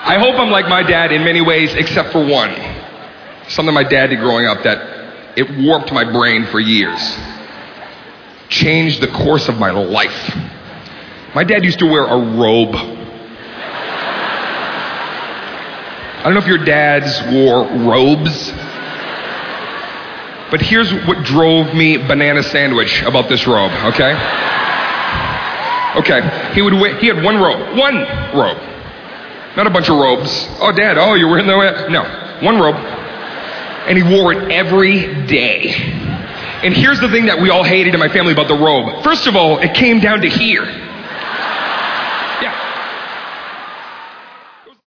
I hope I'm like my dad in many ways, except for one. Something my dad did growing up that it warped my brain for years. Changed the course of my life. My dad used to wear a robe. I don't know if your dads wore robes, but here's what drove me banana sandwich about this robe, okay? Okay, he had one robe. Not a bunch of robes. Oh, Dad, you're wearing the... No, one robe. And he wore it every day. And here's the thing that we all hated in my family about the robe. First of all, it came down to here.